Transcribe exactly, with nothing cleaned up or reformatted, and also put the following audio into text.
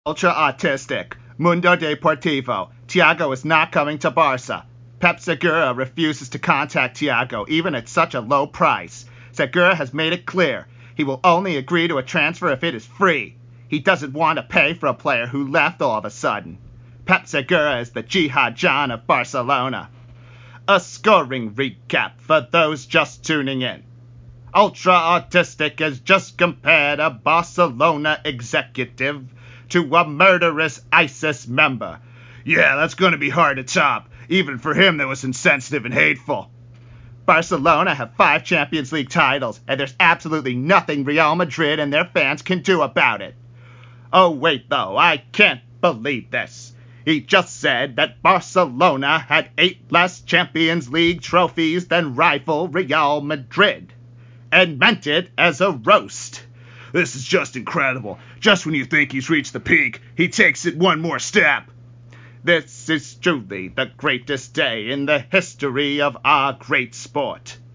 Ultra autistic. Mundo Deportivo. Thiago is not coming to Barca. Pep Segura refuses to contact Thiago even at such a low price. Segura has made it clear he will only agree to a transfer if it is free. He doesn't want to pay for a player who left all of a sudden. Pep Segura is the Jihad John of Barcelona. A scoring recap for those just tuning in. Ultra Autistic has just compared a Barcelona executive to a murderous ISIS member. Yeah, that's going to be hard to top, even for him that was insensitive and hateful. Barcelona have five Champions League titles, and there's absolutely nothing Real Madrid and their fans can do about it. Oh wait though, I can't believe this. He just said that Barcelona had eight less Champions League trophies than rival Real Madrid, and meant it as a roast. This is just incredible. Just when you think he's reached the peak, he takes it one more step. This is truly the greatest day in the history of our great sport.